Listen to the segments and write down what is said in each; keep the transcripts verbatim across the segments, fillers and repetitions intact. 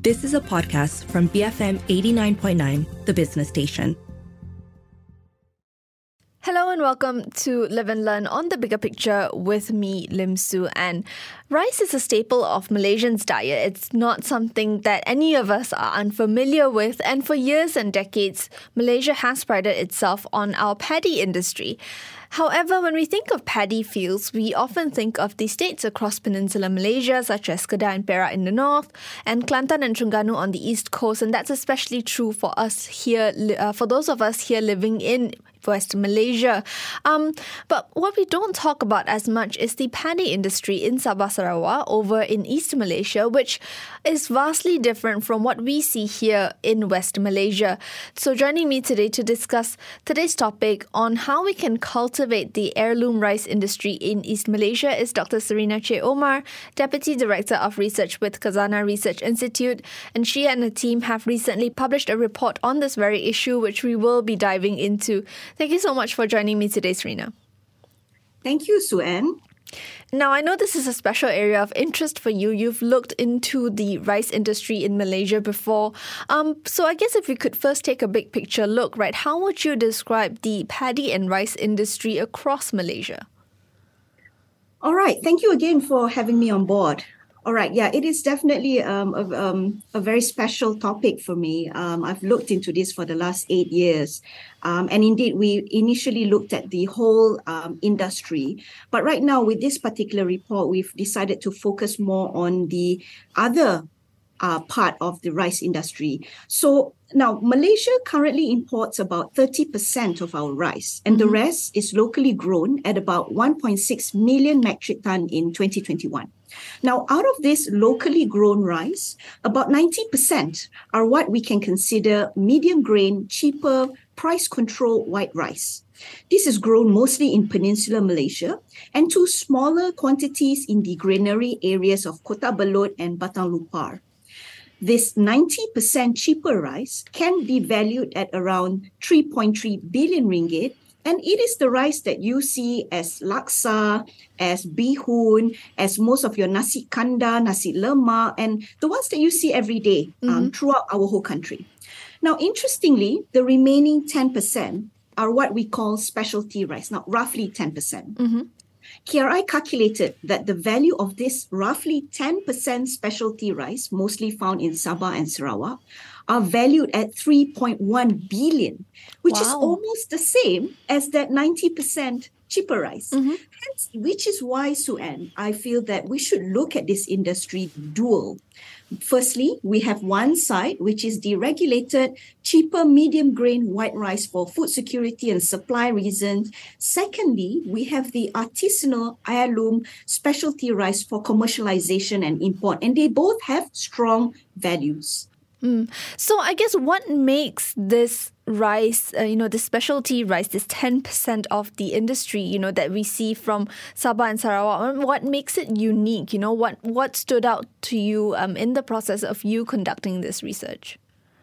This is a podcast from B F M eighty-nine point nine, the business station. Hello and welcome to Live and Learn on the Bigger Picture with me, Lim Su. And rice is a staple of Malaysians' diet. It's not something that any of us are unfamiliar with. And for years and decades, Malaysia has prided itself on our paddy industry. However, when we think of paddy fields, we often think of the states across Peninsular Malaysia, such as Kedah and Perak in the north, and Kelantan and Terengganu on the east coast. And that's especially true for us here, uh, for those of us here living in West Malaysia. Um, but what we don't talk about as much is the paddy industry in Sabah Sarawak over in East Malaysia, which is vastly different from what we see here in West Malaysia. So joining me today to discuss today's topic on how we can cultivate the heirloom rice industry in East Malaysia is Doctor Serena Che Omar, Deputy Director of Research with Khazanah Research Institute, and she and the team have recently published a report on this very issue, which we will be diving into. Thank you so much for joining me today, Serena. Thank you, Sue-Ann. Now, I know this is a special area of interest for you. You've looked into the rice industry in Malaysia before. Um, so I guess if we could first take a big picture look, right, how would you describe the paddy and rice industry across Malaysia? All right. Thank you again for having me on board. All right. Yeah, it is definitely um, a, um, a very special topic for me. Um, I've looked into this for the last eight years. Um, and indeed, we initially looked at the whole um, industry. But right now, with this particular report, we've decided to focus more on the other uh, part of the rice industry. So now, Malaysia currently imports about thirty percent of our rice, and mm-hmm. the rest is locally grown at about one point six million metric ton in twenty twenty-one. Now, out of this locally grown rice, about ninety percent are what we can consider medium grain, cheaper, price-controlled white rice. This is grown mostly in Peninsular Malaysia and to smaller quantities in the granary areas of Kota Belud and Batang Lupar. This ninety percent cheaper rice can be valued at around three point three billion ringgit, and it is the rice that you see as laksa, as bihun, as most of your nasi kanda, nasi lemak, and the ones that you see every day um, mm-hmm. throughout our whole country. Now, interestingly, the remaining ten percent are what we call specialty rice, now roughly ten percent. Mm-hmm. K R I calculated that the value of this roughly ten percent specialty rice, mostly found in Sabah and Sarawak, are valued at three point one billion, which wow. is almost the same as that ninety percent cheaper rice. Mm-hmm. Hence, which is why, Sue-Ann, I feel that we should look at this industry dual. Firstly, we have one side, which is the regulated, cheaper medium grain white rice for food security and supply reasons. Secondly, we have the artisanal heirloom specialty rice for commercialization and import, and they both have strong values. Mm. So I guess what makes this rice, uh, you know, this specialty rice, this ten percent of the industry, you know, that we see from Sabah and Sarawak, what makes it unique? You know, what, what stood out to you um, in the process of you conducting this research?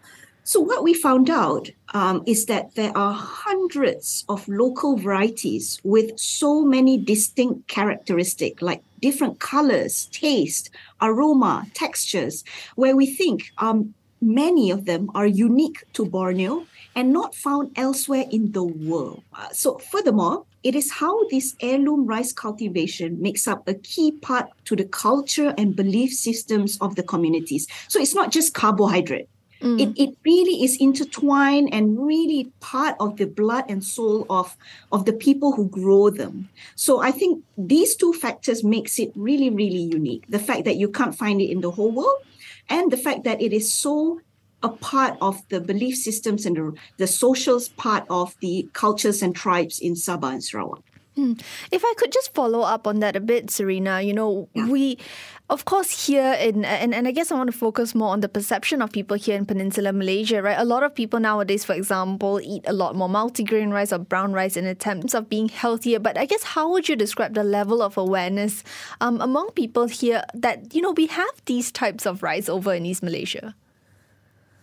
So what we found out um, is that there are hundreds of local varieties with so many distinct characteristics, like different colors, taste, aroma, textures, where we think um, many of them are unique to Borneo and not found elsewhere in the world. Uh, so furthermore, it is how this heirloom rice cultivation makes up a key part to the culture and belief systems of the communities. So it's not just carbohydrate. Mm. It, it really is intertwined and really part of the blood and soul of, of the people who grow them. So I think these two factors makes it really, really unique. The fact that you can't find it in the whole world, and the fact that it is so a part of the belief systems and the, the social part of the cultures and tribes in Sabah and Sarawak. Hmm. If I could just follow up on that a bit, Serena, you know, yeah. we, of course, here in, and, and I guess I want to focus more on the perception of people here in Peninsular Malaysia, right? A lot of people nowadays, for example, eat a lot more multigrain rice or brown rice in attempts of being healthier. But I guess how would you describe the level of awareness um, among people here that, you know, we have these types of rice over in East Malaysia?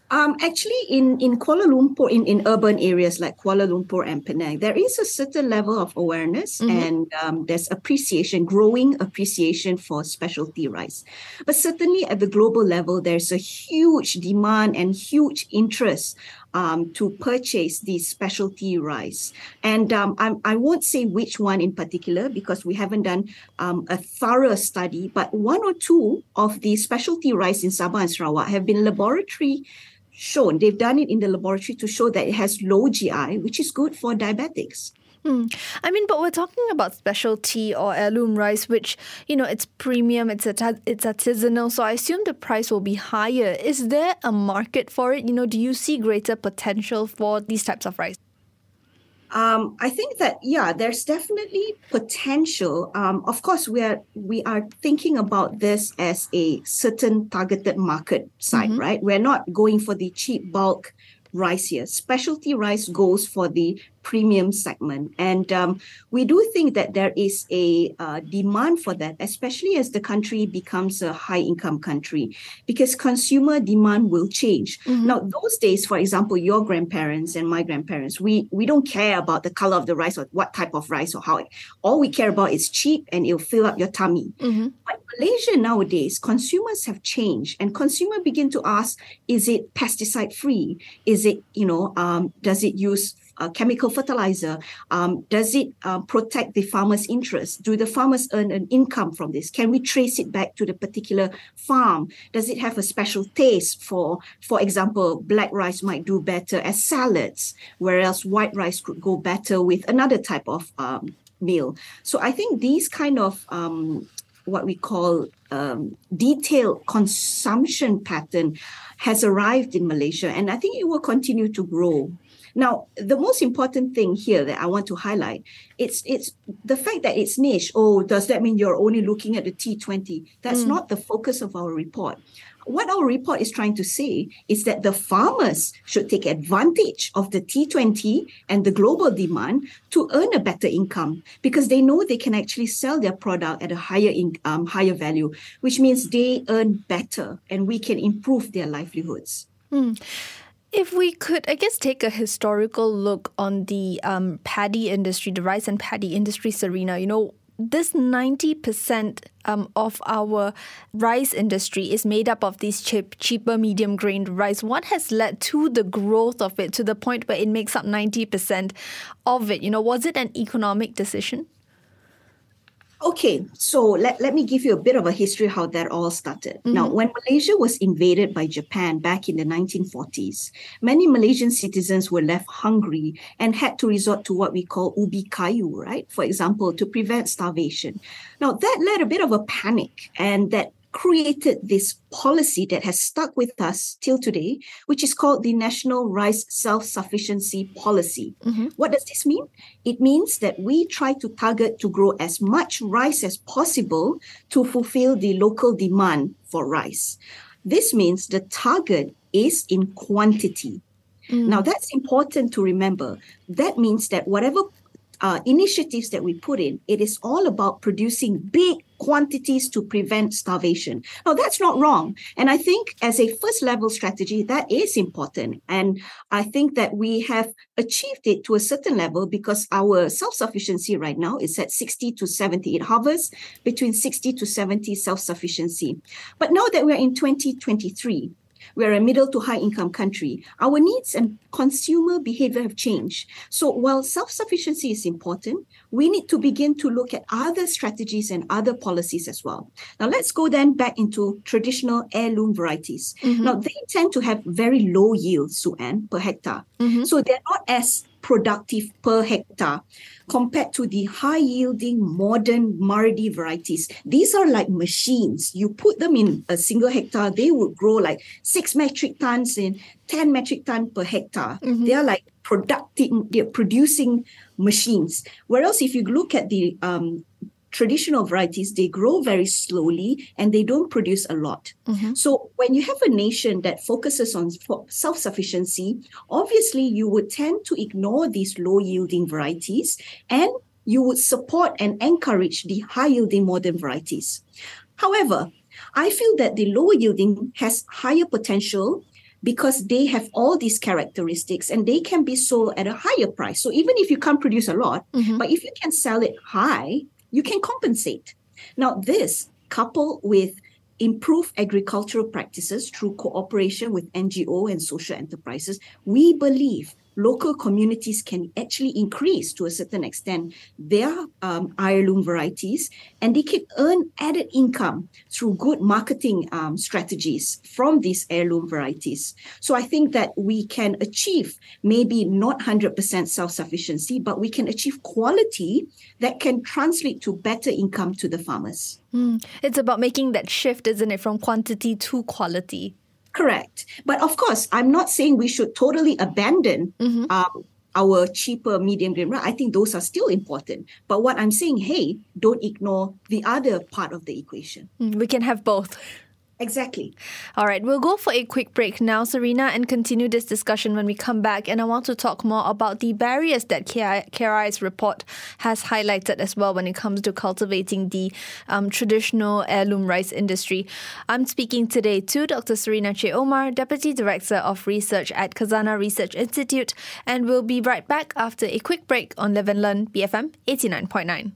Um, actually, in, in Kuala Lumpur, in, in urban areas like Kuala Lumpur and Penang, there is a certain level of awareness mm-hmm. and um, there's appreciation, growing appreciation for specialty rice. But certainly at the global level, there's a huge demand and huge interest Um, to purchase these specialty rice. And um, I, I won't say which one in particular because we haven't done um, a thorough study, but one or two of the specialty rice in Sabah and Sarawak have been laboratory shown. They've done it in the laboratory to show that it has low G I, which is good for diabetics. Hmm. I mean, but we're talking about specialty or heirloom rice, which, you know, it's premium, it's at- it's artisanal, so I assume the price will be higher. Is there a market for it? You know, do you see greater potential for these types of rice? Um, I think that, yeah, there's definitely potential. Um, of course, we are we are thinking about this as a certain targeted market side, mm-hmm. right? We're not going for the cheap bulk rice here. Specialty rice goes for the premium segment. And um, we do think that there is a uh, demand for that, especially as the country becomes a high-income country, because consumer demand will change. Mm-hmm. Now, those days, for example, your grandparents and my grandparents, we, we don't care about the color of the rice or what type of rice or how it, all we care about is cheap and it'll fill up your tummy. Mm-hmm. But Malaysia nowadays, consumers have changed and consumers begin to ask, is it pesticide-free? Is it, you know, um, does it use Uh, chemical fertilizer? Um, does it uh, protect the farmer's interest? Do the farmers earn an income from this? Can we trace it back to the particular farm? Does it have a special taste for, for example, black rice might do better as salads, whereas white rice could go better with another type of um, meal. So I think these kind of um, what we call um, detailed consumption pattern has arrived in Malaysia, and I think it will continue to grow. Now, the most important thing here that I want to highlight, it's it's the fact that it's niche. Oh, does that mean you're only looking at the T twenty? That's mm. not the focus of our report. What our report is trying to say is that the farmers should take advantage of the T twenty and the global demand to earn a better income because they know they can actually sell their product at a higher in, um, higher value, which means they earn better and we can improve their livelihoods. Mm. If we could, I guess, take a historical look on the um, paddy industry, the rice and paddy industry, Serena, you know, this ninety percent um, of our rice industry is made up of these cheap, cheaper medium-grained rice. What has led to the growth of it to the point where it makes up ninety percent of it? You know, was it an economic decision? Okay, so let, let me give you a bit of a history how that all started. Mm-hmm. Now, when Malaysia was invaded by Japan back in the nineteen forties, many Malaysian citizens were left hungry and had to resort to what we call ubi kayu, right? For example, to prevent starvation. Now, that led a bit of a panic and that created this policy that has stuck with us till today, which is called the National Rice Self-Sufficiency Policy. Mm-hmm. What does this mean? It means that we try to target to grow as much rice as possible to fulfill the local demand for rice. This means the target is in quantity. Mm. Now, that's important to remember. That means that whatever Uh, initiatives that we put in, it is all about producing big quantities to prevent starvation. Now, that's not wrong. And I think as a first level strategy, that is important. And I think that we have achieved it to a certain level because our self-sufficiency right now is at sixty to seventy. It hovers between sixty to seventy self-sufficiency. But now that we're in twenty twenty-three, we're a middle to high income country. Our needs and consumer behavior have changed. So while self-sufficiency is important, we need to begin to look at other strategies and other policies as well. Now let's go then back into traditional heirloom varieties. Mm-hmm. Now they tend to have very low yields, Sue-Ann, per hectare. Mm-hmm. So they're not as productive per hectare compared to the high-yielding modern Mardi varieties. These are like machines. You put them in a single hectare, they would grow like six metric tons and ten metric tons per hectare. Mm-hmm. They are like productive, they're producing machines. Whereas if you look at the um, traditional varieties, they grow very slowly and they don't produce a lot. Mm-hmm. So when you have a nation that focuses on self-sufficiency, obviously you would tend to ignore these low-yielding varieties and you would support and encourage the high-yielding modern varieties. However, I feel that the lower yielding has higher potential because they have all these characteristics and they can be sold at a higher price. So even if you can't produce a lot, mm-hmm. but if you can sell it high, you can compensate. Now, this coupled with improved agricultural practices through cooperation with N G O and social enterprises, we believe local communities can actually increase to a certain extent their um, heirloom varieties, and they can earn added income through good marketing um, strategies from these heirloom varieties. So I think that we can achieve maybe not one hundred percent self-sufficiency, but we can achieve quality that can translate to better income to the farmers. Mm. It's about making that shift, isn't it, from quantity to quality? Correct. But of course, I'm not saying we should totally abandon mm-hmm. um, our cheaper medium grain. I think those are still important. But what I'm saying, hey, don't ignore the other part of the equation. We can have both. Exactly. All right, we'll go for a quick break now, Serena, and continue this discussion when we come back. And I want to talk more about the barriers that K R I's report has highlighted as well when it comes to cultivating the um, traditional heirloom rice industry. I'm speaking today to Doctor Serena Che Omar, Deputy Director of Research at Khazanah Research Institute, and we'll be right back after a quick break on Live and Learn B F M eighty-nine point nine.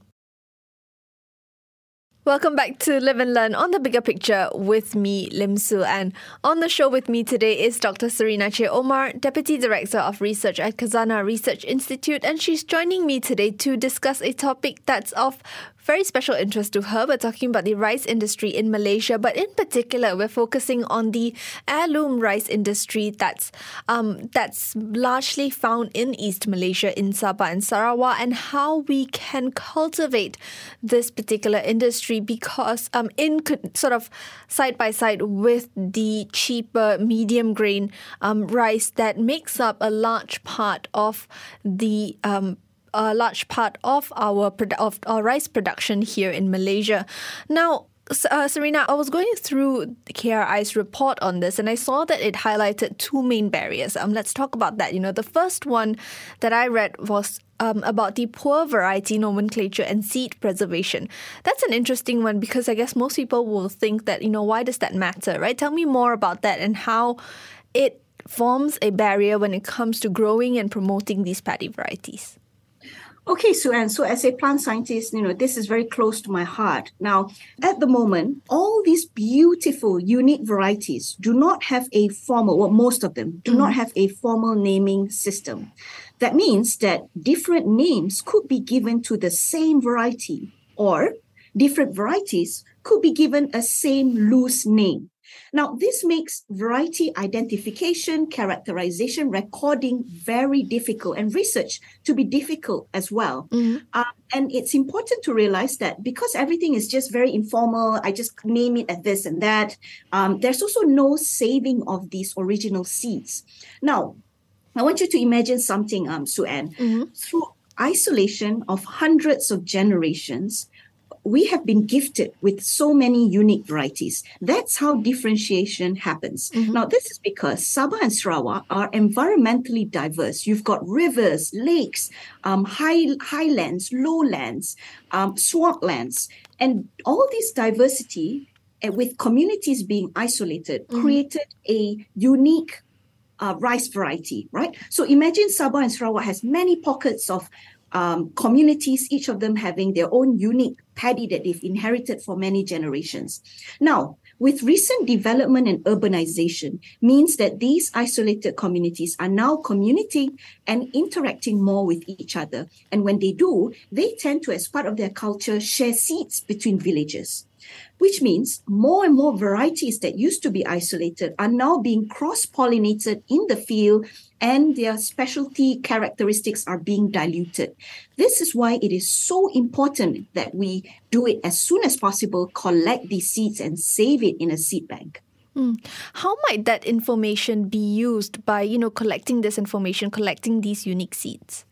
Welcome back to Live and Learn on the Bigger Picture with me, Lim Su. And on the show with me today is Doctor Serena Che Omar, Deputy Director of Research at Khazanah Research Institute. And she's joining me today to discuss a topic that's of very special interest to her. We're talking about the rice industry in Malaysia, but in particular, we're focusing on the heirloom rice industry that's um, that's largely found in East Malaysia, in Sabah and Sarawak, and how we can cultivate this particular industry because um, in co- sort of side by side with the cheaper medium grain um, rice that makes up a large part of the um, a large part of our of our rice production here in Malaysia. Now, uh, Serena, I was going through K R I's report on this, and I saw that it highlighted two main barriers. Um, let's talk about that. You know, the first one that I read was um, about the poor variety nomenclature and seed preservation. That's an interesting one because I guess most people will think that, you know, why does that matter, right? Tell me more about that and how it forms a barrier when it comes to growing and promoting these paddy varieties. Okay, Sue-Ann, so as a plant scientist, you know, this is very close to my heart. Now, at the moment, all these beautiful, unique varieties do not have a formal, well, most of them do mm. not have a formal naming system. That means that different names could be given to the same variety, or different varieties could be given a same loose name. Now, this makes variety identification, characterization, recording very difficult, and research to be difficult as well. Mm-hmm. Uh, and it's important to realize that because everything is just very informal, I just name it as this and that, um, there's also no saving of these original seeds. Now, I want you to imagine something, um, Sue-Ann. Mm-hmm. Through isolation of hundreds of generations, we have been gifted with so many unique varieties. That's how differentiation happens. Mm-hmm. Now, this is because Sabah and Sarawak are environmentally diverse. You've got rivers, lakes, um, high highlands, lowlands, um, swamplands, and all this diversity, uh, with communities being isolated, mm-hmm. created a unique uh, rice variety, right? So imagine Sabah and Sarawak has many pockets of Um, communities, each of them having their own unique paddy that they've inherited for many generations. Now, with recent development and urbanization means that these isolated communities are now communicating and interacting more with each other. And when they do, they tend to, as part of their culture, share seeds between villages, which means more and more varieties that used to be isolated are now being cross-pollinated in the field, and their specialty characteristics are being diluted. This is why it is so important that we do it as soon as possible, collect these seeds and save it in a seed bank. Mm. How might that information be used by, you know, collecting this information, collecting these unique seeds?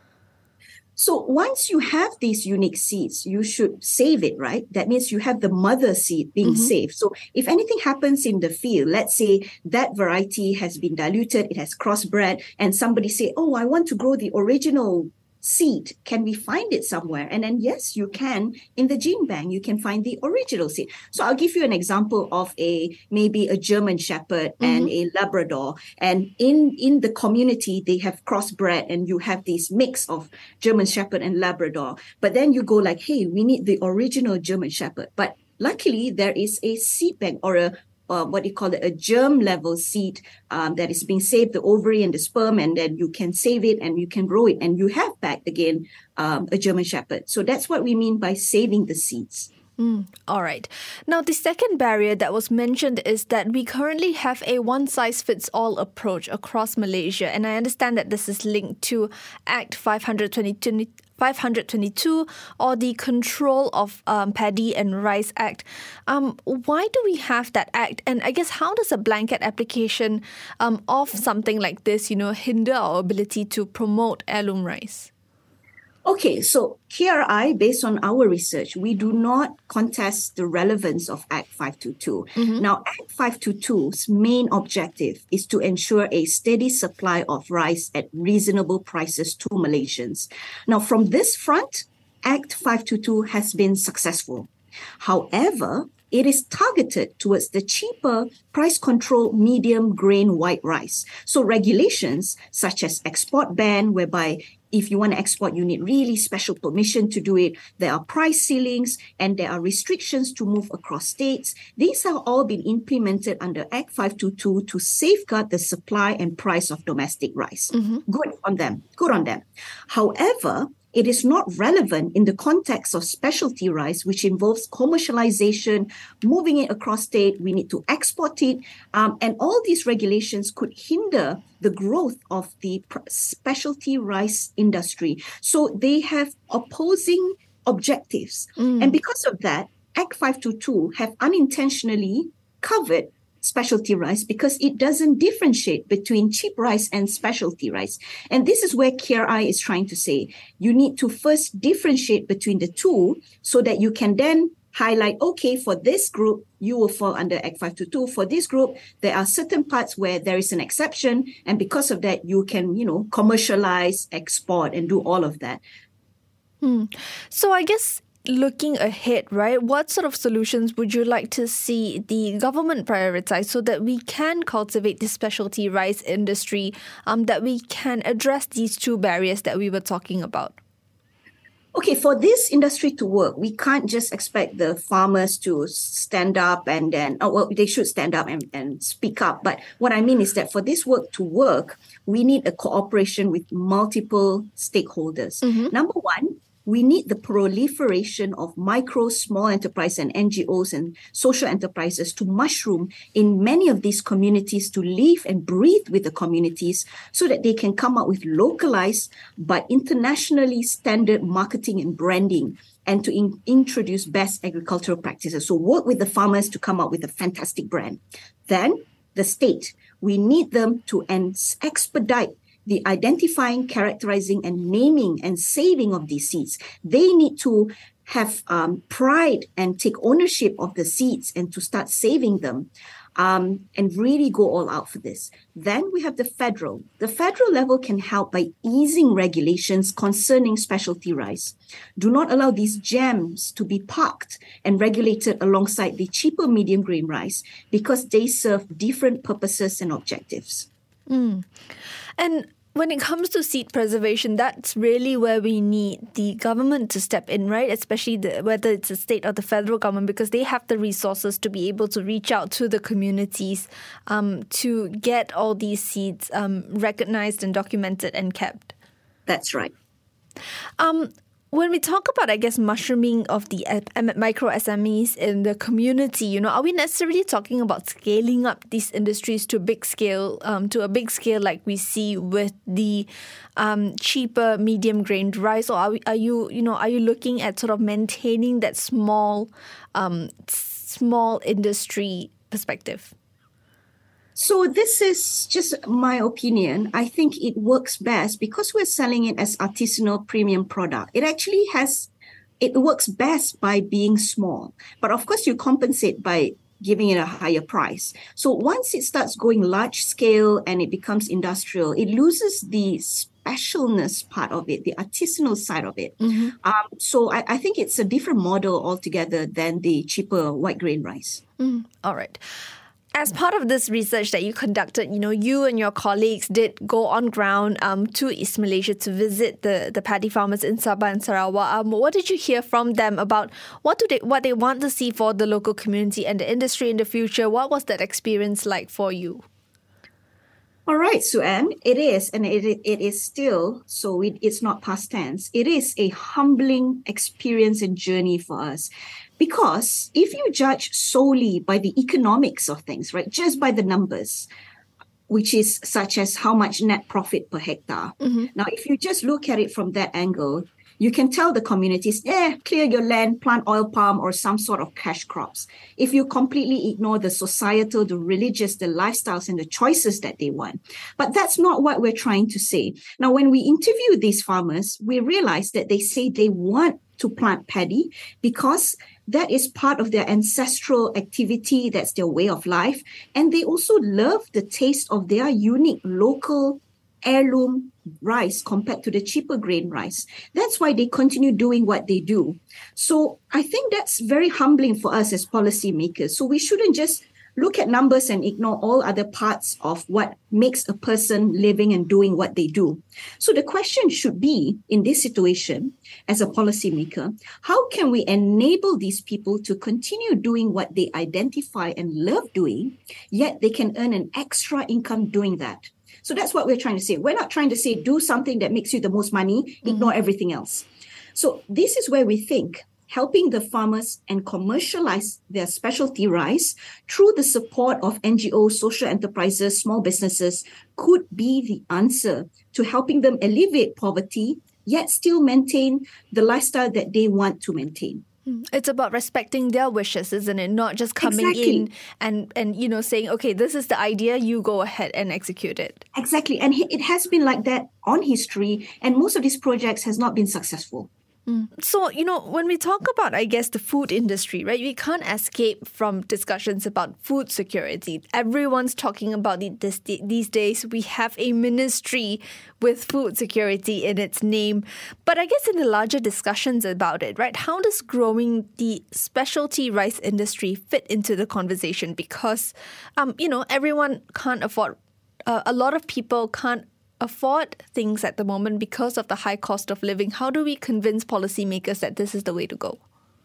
So once you have these unique seeds, you should save it, right? That means you have the mother seed being mm-hmm. saved. So if anything happens in the field, let's say that variety has been diluted, it has crossbred, and somebody say, oh, I want to grow the original seed, can we find it somewhere? And then yes, you can. In the gene bank, you can find the original seed. So I'll give you an example of a maybe a German Shepherd mm-hmm. and a Labrador. And in, in the community, they have crossbred and you have this mix of German Shepherd and Labrador. But then you go like, hey, we need the original German Shepherd. But luckily, there is a seed bank or a Uh, what you call it, a germ level seed um, that is being saved, the ovary and the sperm, and then you can save it and you can grow it and you have back again um, a German Shepherd. So that's what we mean by saving the seeds. Mm, all right. Now, the second barrier that was mentioned is that we currently have a one-size-fits-all approach across Malaysia. And I understand that this is linked to Act five twenty-two, five twenty-two or the Control of um, Paddy and Rice Act. Um, why do we have that act? And I guess how does a blanket application um, of something like this, you know, hinder our ability to promote heirloom rice? Okay, so K R I, based on our research, we do not contest the relevance of Act five twenty-two. Mm-hmm. Now, Act five twenty-two's main objective is to ensure a steady supply of rice at reasonable prices to Malaysians. Now, from this front, Act five twenty-two has been successful. However, it is targeted towards the cheaper price-controlled medium grain white rice. So regulations such as export ban, whereby if you want to export, you need really special permission to do it. There are price ceilings and there are restrictions to move across states. These have all been implemented under Act five twenty-two to safeguard the supply and price of domestic rice. Mm-hmm. Good on them. Good on them. However, it is not relevant in the context of specialty rice, which involves commercialization, moving it across state. We need to export it. Um, and all these regulations could hinder the growth of the pr- specialty rice industry. So they have opposing objectives. Mm. And because of that, Act five twenty-two have unintentionally covered specialty rice because it doesn't differentiate between cheap rice and specialty rice. And this is where K R I is trying to say, you need to first differentiate between the two so that you can then highlight, okay, for this group, you will fall under Act five twenty-two. For this group, there are certain parts where there is an exception. And because of that, you can, you know, commercialize, export, and do all of that. Hmm. So I guess looking ahead, right, what sort of solutions would you like to see the government prioritize so that we can cultivate the specialty rice industry, um, that we can address these two barriers that we were talking about? Okay, for this industry to work, we can't just expect the farmers to stand up and then, oh, well, they should stand up and, and speak up. But what I mean is that for this work to work, we need a cooperation with multiple stakeholders. Mm-hmm. Number one, we need the proliferation of micro, small enterprise and N G Os and social enterprises to mushroom in many of these communities, to live and breathe with the communities so that they can come up with localized but internationally standard marketing and branding and to in- introduce best agricultural practices. So work with the farmers to come up with a fantastic brand. Then the state, we need them to ens- expedite the identifying, characterizing, and naming and saving of these seeds. They need to have um, pride and take ownership of the seeds and to start saving them um, and really go all out for this. Then we have the federal. The federal level can help by easing regulations concerning specialty rice. Do not allow these gems to be parked and regulated alongside the cheaper medium grain rice because they serve different purposes and objectives. Mm. And when it comes to seed preservation, that's really where we need the government to step in, right? Especially the, whether it's the state or the federal government, because they have the resources to be able to reach out to the communities um, to get all these seeds um, recognized and documented and kept. That's right. Um, When we talk about, I guess, mushrooming of the micro S M Es in the community, you know, are we necessarily talking about scaling up these industries to a big scale, um, to a big scale like we see with the um, cheaper medium grained rice, or are, we, are you, you know, are you looking at sort of maintaining that small, um, small industry perspective? So this is just my opinion. I think it works best because we're selling it as artisanal premium product. It actually has, it works best by being small. But of course, you compensate by giving it a higher price. So once it starts going large scale and it becomes industrial, it loses the specialness part of it, the artisanal side of it. Mm-hmm. Um, so I, I think it's a different model altogether than the cheaper white grain rice. Mm, all right. As part of this research that you conducted, you know, you and your colleagues did go on ground um, to East Malaysia to visit the, the paddy farmers in Sabah and Sarawak. Um, what did you hear from them about what do they what they want to see for the local community and the industry in the future? What was that experience like for you? All right, Sue-Ann, it is, and it it is still, so it, it's not past tense. It is a humbling experience and journey for us. Because if you judge solely by the economics of things, right, just by the numbers, which is such as how much net profit per hectare. Mm-hmm. Now, if you just look at it from that angle, you can tell the communities, eh, clear your land, plant oil palm or some sort of cash crops. If you completely ignore the societal, the religious, the lifestyles and the choices that they want. But that's not what we're trying to say. Now, when we interview these farmers, we realize that they say they want to plant paddy because that is part of their ancestral activity. That's their way of life. And they also love the taste of their unique local heirloom rice compared to the cheaper grain rice. That's why they continue doing what they do. So I think that's very humbling for us as policymakers. So we shouldn't just look at numbers and ignore all other parts of what makes a person living and doing what they do. So the question should be, in this situation, as a policymaker, how can we enable these people to continue doing what they identify and love doing, yet they can earn an extra income doing that? So that's what we're trying to say. We're not trying to say, do something that makes you the most money, ignore mm-hmm. everything else. So this is where we think helping the farmers and commercialize their specialty rice through the support of N G Os, social enterprises, small businesses could be the answer to helping them alleviate poverty, yet still maintain the lifestyle that they want to maintain. It's about respecting their wishes, isn't it? Not just coming exactly. in and, and, you know, saying, okay, this is the idea, you go ahead and execute it. Exactly. And it has been like that on history, and most of these projects has not been successful. Mm. So, you know, when we talk about, I guess, the food industry, right, we can't escape from discussions about food security. Everyone's talking about it this, these days. We have a ministry with food security in its name. But I guess in the larger discussions about it, right, how does growing the specialty rice industry fit into the conversation? Because, um, you know, everyone can't afford, uh, a lot of people can't afford things at the moment because of the high cost of living. How do we convince policymakers that this is the way to go?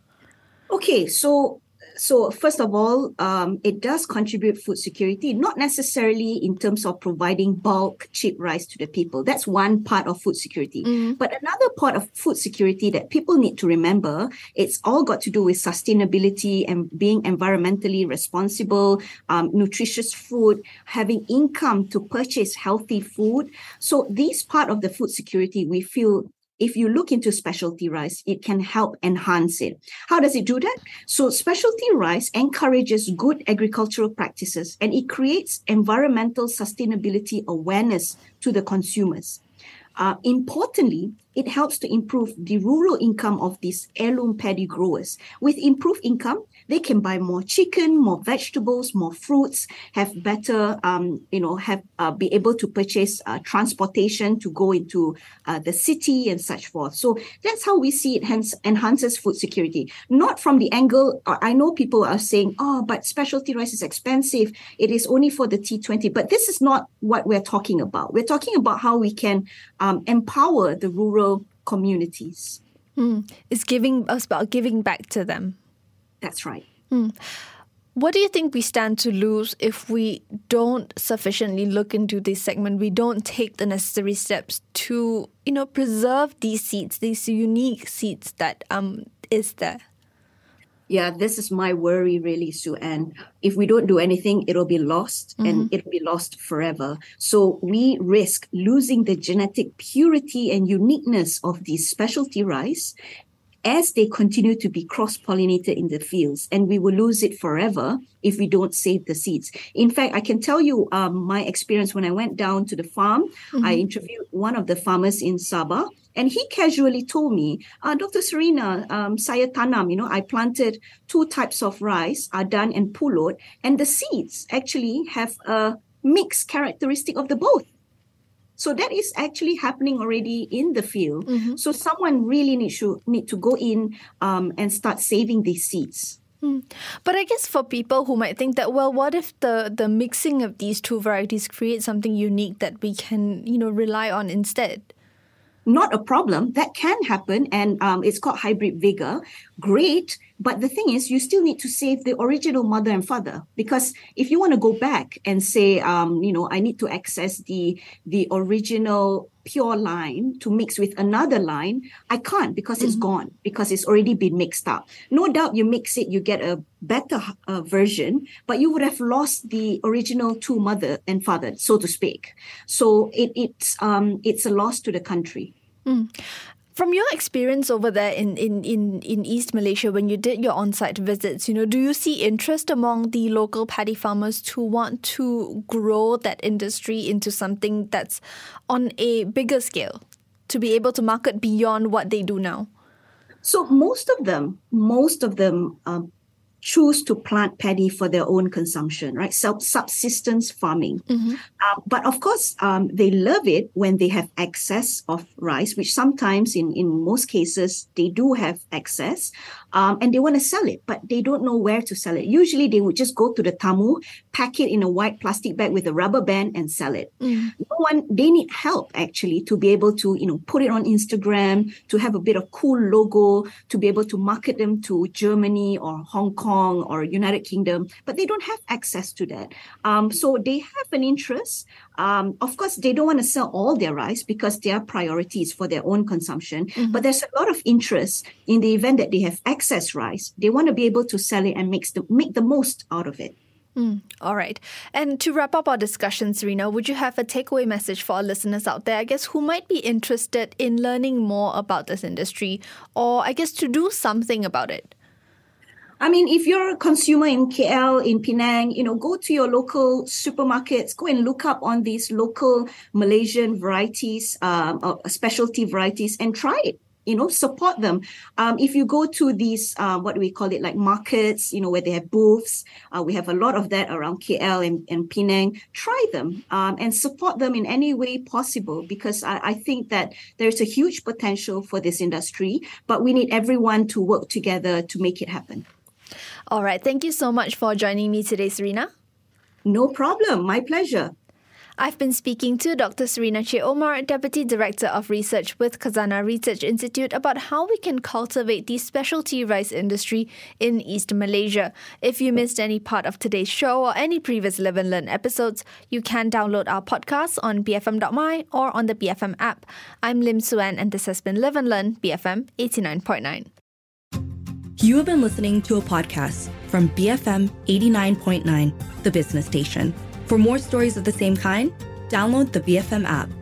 Okay, so so first of all, um, it does contribute food security, not necessarily in terms of providing bulk cheap rice to the people. That's one part of food security. Mm. But another part of food security that people need to remember, it's all got to do with sustainability and being environmentally responsible, um, nutritious food, having income to purchase healthy food. So this part of the food security, we feel, if you look into specialty rice, it can help enhance it. How does it do that? So specialty rice encourages good agricultural practices and it creates environmental sustainability awareness to the consumers. Uh, importantly, it helps to improve the rural income of these heirloom paddy growers. With improved income, they can buy more chicken, more vegetables, more fruits, have better, um, you know, have uh, be able to purchase uh, transportation to go into uh, the city and such forth. So that's how we see it hence enhances food security. Not from the angle, uh, I know people are saying, oh, but specialty rice is expensive. It is only for the T twenty. But this is not what we're talking about. We're talking about how we can um, empower the rural communities. Mm. It's giving us about giving back to them. That's right. Mm. What do you think we stand to lose if we don't sufficiently look into this segment? We don't take the necessary steps to, you know, preserve these seeds, these unique seeds that um is there. Yeah, this is my worry, really, Sue. And if we don't do anything, it'll be lost mm-hmm. and it'll be lost forever. So we risk losing the genetic purity and uniqueness of these specialty rice as they continue to be cross-pollinated in the fields. And we will lose it forever if we don't save the seeds. In fact, I can tell you um, my experience when I went down to the farm. Mm-hmm. I interviewed one of the farmers in Sabah. And he casually told me, uh, Doctor Serena, um, saya tanam, you know, I planted two types of rice, adan and pulut, and the seeds actually have a mixed characteristic of the both. So that is actually happening already in the field. Mm-hmm. So someone really needs to need to go in um, and start saving these seeds. Mm. But I guess for people who might think that, well, what if the, the mixing of these two varieties creates something unique that we can, you know, rely on instead? Not a problem. That can happen, and um, it's called hybrid vigor. Great, but the thing is, you still need to save the original mother and father, because if you want to go back and say, um, you know, I need to access the the original pure line to mix with another line, I can't, because it's Mm-hmm. gone, because it's already been mixed up. No doubt you mix it, you get a better uh, version, but you would have lost the original two mother and father, so to speak. So it, it's um it's a loss to the country. Mm. From your experience over there in, in, in, in East Malaysia, when you did your on-site visits, you know, do you see interest among the local paddy farmers to want to grow that industry into something that's on a bigger scale, to be able to market beyond what they do now? So most of them, most of them um, choose to plant paddy for their own consumption, right? Sub- subsistence farming. Mm-hmm. Uh, but of course, um, they love it when they have excess of rice, which sometimes, in, in most cases, they do have excess, um, and they want to sell it, but they don't know where to sell it. Usually, they would just go to the tamu, pack it in a white plastic bag with a rubber band, and sell it. Mm. No one, they need help actually to be able to, you know, put it on Instagram, to have a bit of cool logo, to be able to market them to Germany or Hong Kong or United Kingdom, but they don't have access to that. Um, so they have an interest. Um, of course, they don't want to sell all their rice because their priorities for their own consumption. Mm-hmm. But there's a lot of interest in the event that they have excess rice. They want to be able to sell it and make the, make the most out of it. Mm, all right. And to wrap up our discussion, Serena, would you have a takeaway message for our listeners out there, I guess, who might be interested in learning more about this industry, or I guess to do something about it? I mean, if you're a consumer in K L, in Penang, you know, go to your local supermarkets, go and look up on these local Malaysian varieties, um, or specialty varieties, and try it. You know, support them. Um, if you go to these, uh, what do we call it, like markets, you know, where they have booths, uh, we have a lot of that around K L and, and Penang. Try them um, and support them in any way possible, because I, I think that there's a huge potential for this industry, but we need everyone to work together to make it happen. All right. Thank you so much for joining me today, Serena. No problem. My pleasure. I've been speaking to Doctor Serena Che Omar, Deputy Director of Research with Khazanah Research Institute, about how we can cultivate the specialty rice industry in East Malaysia. If you missed any part of today's show or any previous Live and Learn episodes, you can download our podcasts on b f m dot m y or on the B F M app. I'm Lim Suan, and this has been Live and Learn, B F M eighty-nine point nine. You have been listening to a podcast from B F M eighty-nine point nine, the business station. For more stories of the same kind, download the B F M app.